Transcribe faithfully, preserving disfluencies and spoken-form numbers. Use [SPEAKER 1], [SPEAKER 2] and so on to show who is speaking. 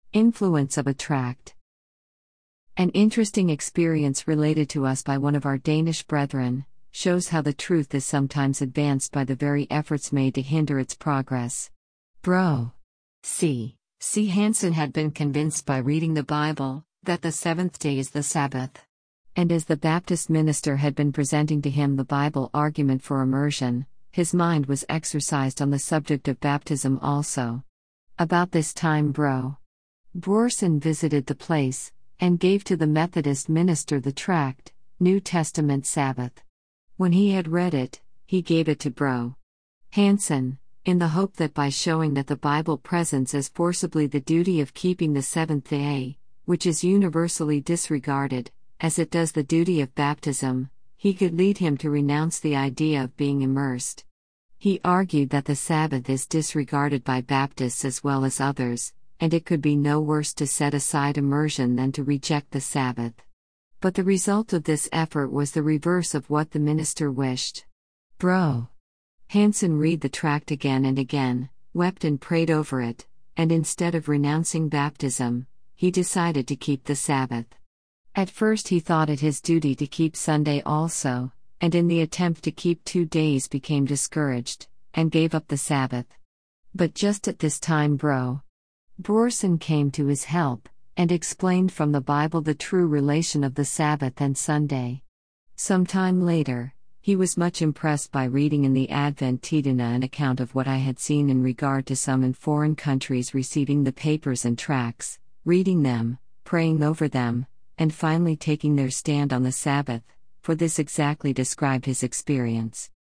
[SPEAKER 1] Influence of a tract. An interesting experience related to us by one of our Danish brethren shows how the truth is sometimes advanced by the very efforts made to hinder its progress. Bro. C. C. Hansen had been convinced by reading the Bible that the seventh day is the Sabbath. And as the Baptist minister had been presenting to him the Bible argument for immersion, his mind was exercised on the subject of baptism also. About this time Bro. Broersen visited the place, and gave to the Methodist minister the tract, New Testament Sabbath. When he had read it, he gave it to Bro. Hansen, in the hope that by showing that the Bible presents as forcibly the duty of keeping the seventh day, which is universally disregarded, as it does the duty of baptism, he could lead him to renounce the idea of being immersed. He argued that the Sabbath is disregarded by Baptists as well as others, and it could be no worse to set aside immersion than to reject the Sabbath. But the result of this effort was the reverse of what the minister wished. Bro. Hansen read the tract again and again, wept and prayed over it, and instead of renouncing baptism, he decided to keep the Sabbath. At first he thought it his duty to keep Sunday also, and in the attempt to keep two days became discouraged, and gave up the Sabbath. But just at this time Bro. Broersen came to his help, and explained from the Bible the true relation of the Sabbath and Sunday. Some time later, he was much impressed by reading in the Advent Tidende an account of what I had seen in regard to some in foreign countries receiving the papers and tracts, reading them, praying over them, and finally taking their stand on the Sabbath, for this exactly described his experience.